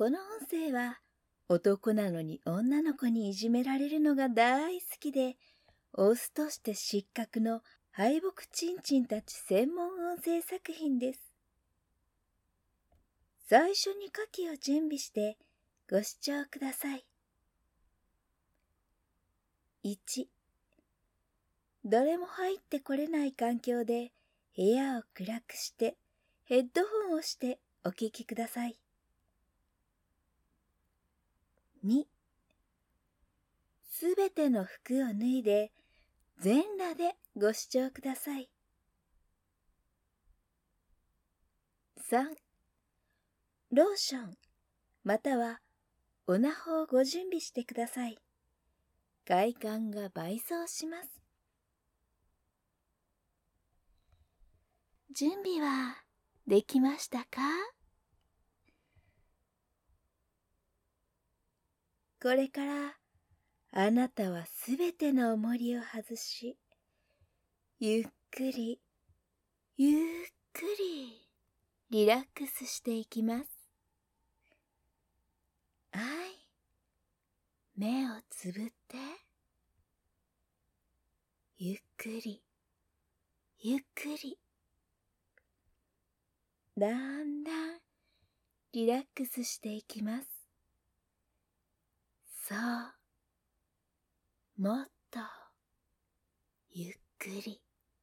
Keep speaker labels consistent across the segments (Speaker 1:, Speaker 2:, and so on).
Speaker 1: この音声は男なのに女の子にいじめられるのが大好きで、オスとして失格の敗北チンチンたち専門音声作品です。最初に下記を準備してご視聴ください。1、誰も入ってこれない環境で部屋を暗くしてヘッドホンをしてお聞きください。2、すべての服を脱いで全裸でご視聴ください。3、ローションまたはオナホをご準備してください。快感が倍増します。準備はできましたか？これからあなたはすべての重りを外し、ゆっくりゆっくりリラックスしていきます。はい、目をつぶってゆっくりゆっくりだんだんリラックスしていきます。そう、もっとゆっくり。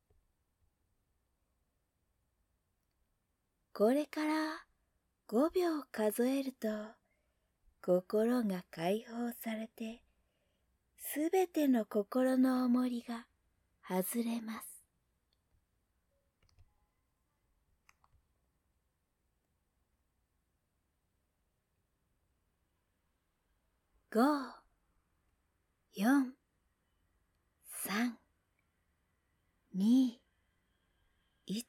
Speaker 1: これから5秒数えると心が解放されて、すべての心の重りが外れます。5、4、3、2、1。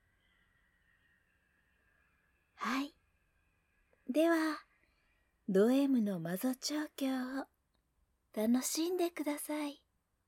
Speaker 1: はい。では、ド M のマゾ調教を楽しんでください。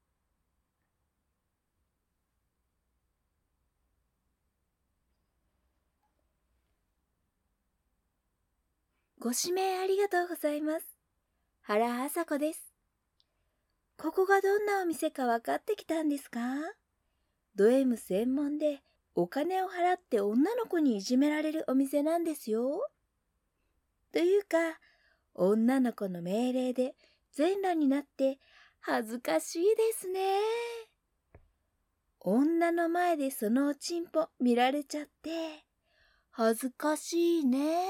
Speaker 1: ご指名ありがとうございます。原麻子です。ここがどんなお店か分かってきたんですか？ド M 専門でお金を払って女の子にいじめられるお店なんですよ。というか、女の子の命令で全裸になって恥ずかしいですね。女の前でそのおちんぽ見られちゃって恥ずかしいね。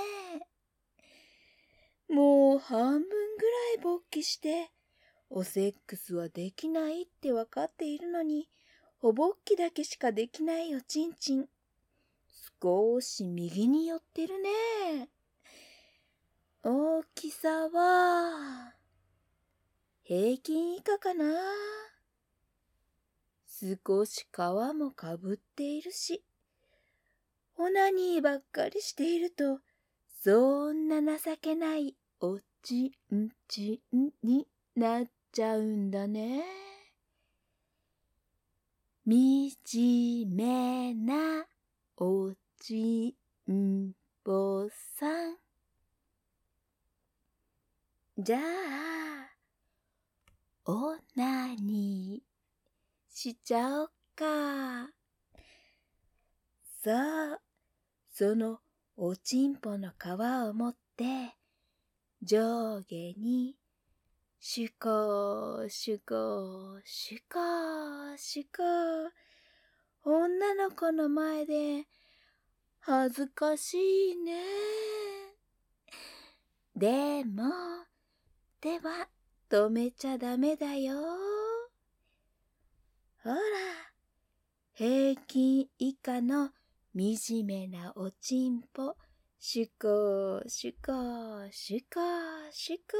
Speaker 1: もう半分ぐらい勃起しておセックスはできないってわかっているのに、ほぼっきだけしかできないおちんちん。少し右に寄ってるね。大きさは平均以下かな。少し皮もかぶっているし、オナニーばっかりしていると、そんな情けないおちんちんになっちゃうんだね。惨めなおちんぽさん。じゃあ、オナニーしちゃおっか。さあ、そのおちんぽの皮を持って、上下にシュコーシュコーシュコーシュコー、女の子の前で恥ずかしいね。でも手は止めちゃダメだよ。ほら、平均以下の惨めなおちんぽ、シュコーシュコーシュコーシュコ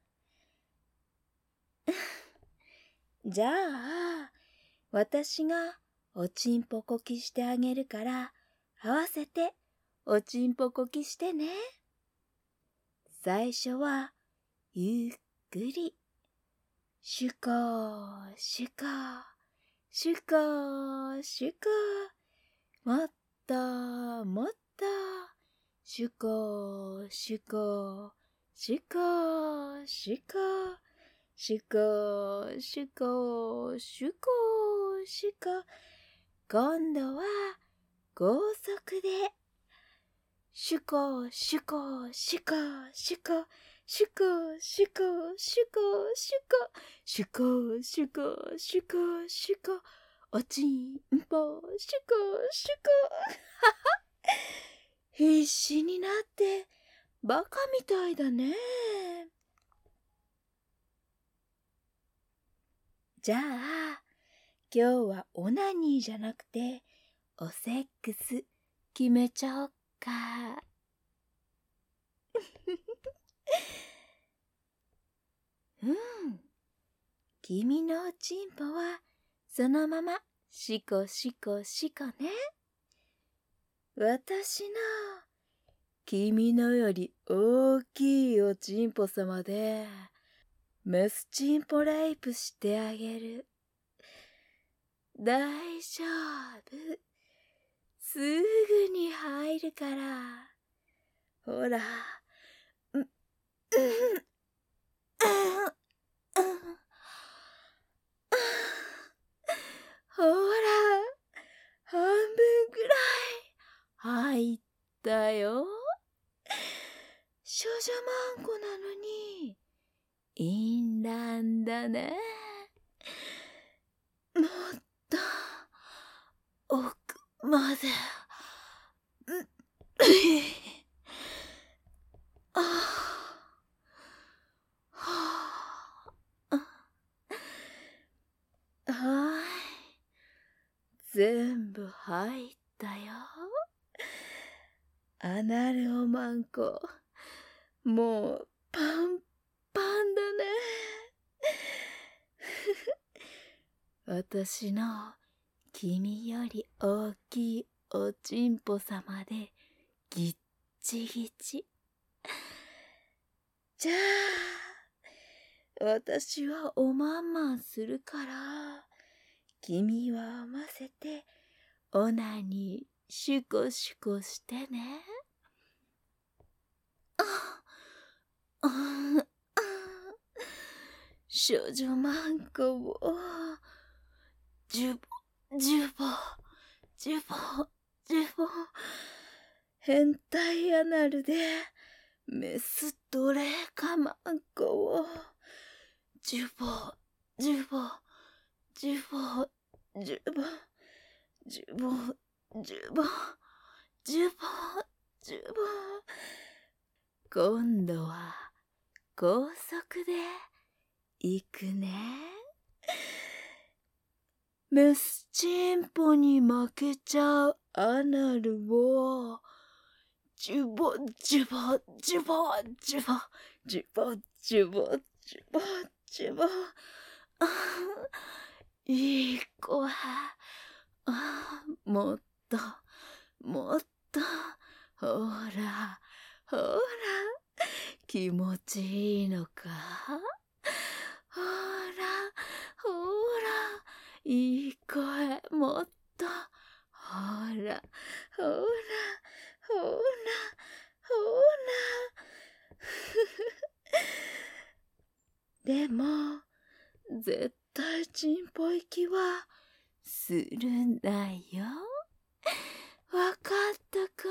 Speaker 1: ー。じゃあ、私がおちんぽこきしてあげるから、合わせておちんぽこきしてね。最初はゆっくり、シュコーシュコーシュコーシュコー、もっともっとシュコーシュコーしゅこしゅこしゅこしゅこしゅこしゅこ。今度は高速でしゅこしゅこしゅこしゅこしゅこしゅこしゅこしゅこしゅこしゅこしゅこしゅこおちんぽしゅこしゅこ必死になってバカみたいだね。じゃあ今日はオナニーじゃなくておセックス決めちゃおっか。君のおちんぽはそのまましこしこしこね。私の君のより大きいおちんぽさまでメスチンポレイプしてあげる。大丈夫。すぐに入るから。ほら。ほら、半分くらい入ったよ。少女マンコなのに、淫乱だね。もっと、奥まで。はい。全部入ったよ。アナルおまんこ、もうパンパンだね。私の君より大きいおちんぽさまでぎっちぎち。じゃあ、私はおまんまんするから、君は合わせてオナにシュコシュコしてね。少女マンコをジュボジュボジュボジュボ変態アナルでメス奴隷化マンコをジュボジュボジュボジュボジュボジュボジュボジュボ。今度は高速で行くね。メスチンポに負けちゃうアナルをジュボジュボジュボジュボジュボジュボジュボジュボ。いい子はもっともっとほらほら気持ちいいのか。ほらほらいい声もっとほらほらほらほらでも絶対チンポ行きはするんだよ。わかったか？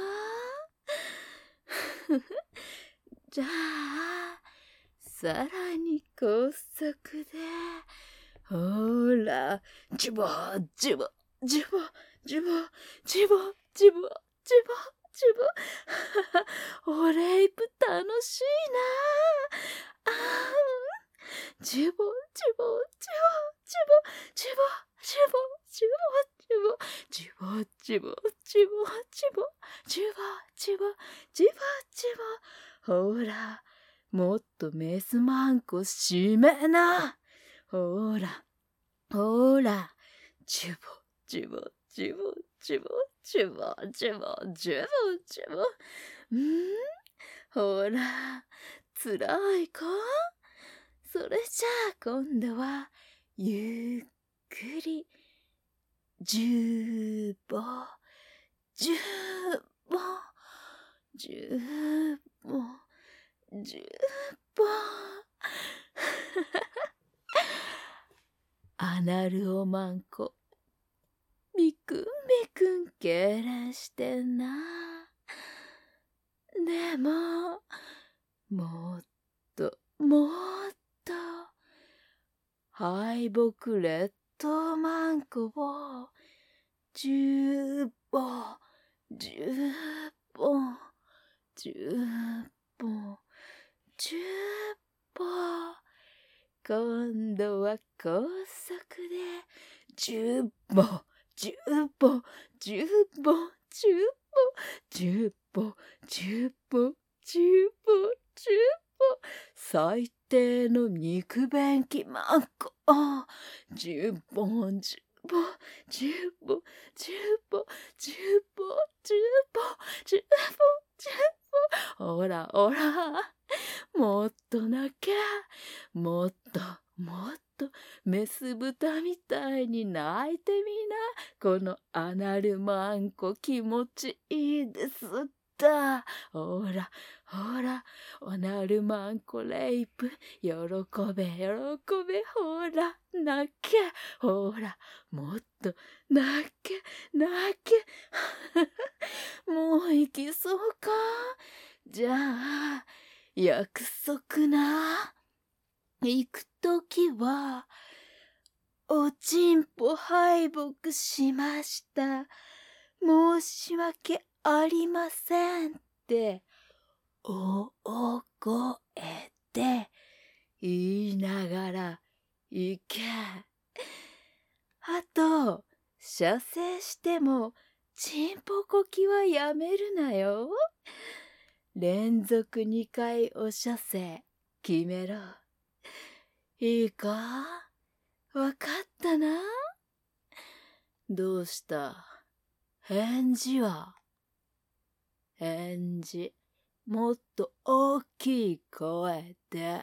Speaker 1: じゃあさらに高速でほらジュボジュボジュボジュボジュボジュボジュボジュボおレイプ楽しいな。ジュボジュボジュボジュボジュボジュボジュボジュボジュボジュボジュボジュボジュボジュボジュボジュボジュボ。ほらもっとメスマンコしめな。ほらほらジュボジュボジュボジュボジュボジュボジュボジュボ。ほらつらいか？それじゃあ今度はゆっくりジュボジュボジュボ 10本。アナルおまんこ、みくんみくん痙攣してんな。でも、もっともっと、敗北劣等マンコを10本、10本、10本、10本。今度は高速で10本、10本、10本、10本、10本、10本、10本、10本。最低の肉便器マンコ。10本、10本、10本、10本、10本、10本、10本、10本。ほらほら。もっとなきゃ、もっともっとメス豚みたいに泣いてみな。このアナルマンコ気持ちいいですった。ほらほら、アナルマンコレイプ、喜べ喜べ。ほら泣け、ほらもっと泣け泣け。もう行きそうか。じゃあ約束な。行くときは、おちんぽ敗北しました。申し訳ありませんって、大声で言いながら行け。あと、射精しても、ちんぽこきはやめるなよ。連続2回お射精決めろ。いいか？わかったな？どうした？返事は？返事、もっと大きい声で。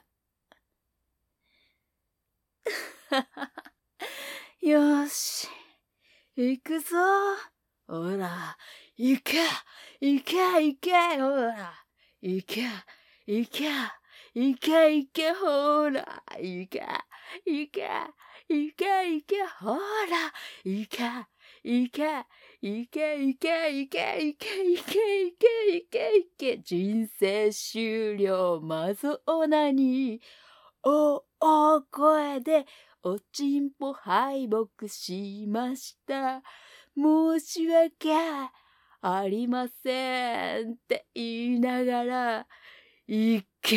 Speaker 1: よし、行くぞ。ほら、行け、行け、行け、ほら、行け、行け、行け、行け、ほら、行け、行け、行け、行け、ほら、行け、行け、行け、行け、行け、行け、行け、行け、行け、行け、人生終了、マゾオナニー、大声で、おちんぽ敗北しました。申し訳ありませんって言いながら、いけ。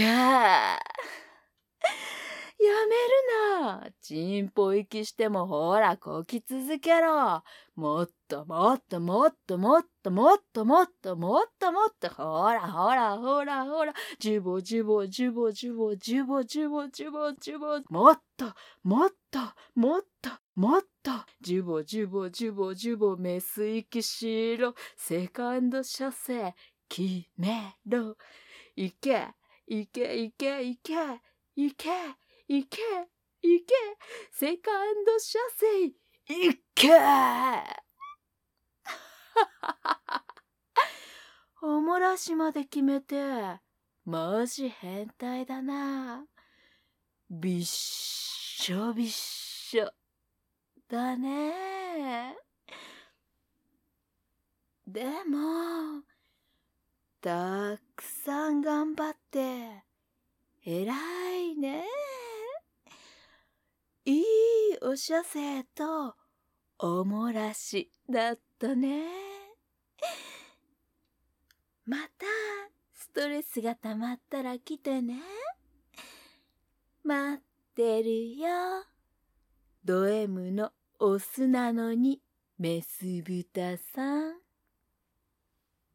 Speaker 1: やめるな。ちんぽ息してもほらこき続けろ。もっともっともっともっともっともっともっともっと、ほらほらほらほら、ジュボジュボジュボジュボジュボジュボジュボジュボ、もっともっともっともっと、ジュボジュボジュボジュボ、メス息しろ。セカンド射精決めろ。いけいけいけいけいけいけいけ、セカンド射精いけ。おもらしまで決めて、マジ変態だな。びっしょびっしょだね。でも、たくさん頑張って偉いね。いいお射精とおもらしだったね。またストレスがたまったら来てね。待ってるよ。ド M のオスなのにメス豚さん。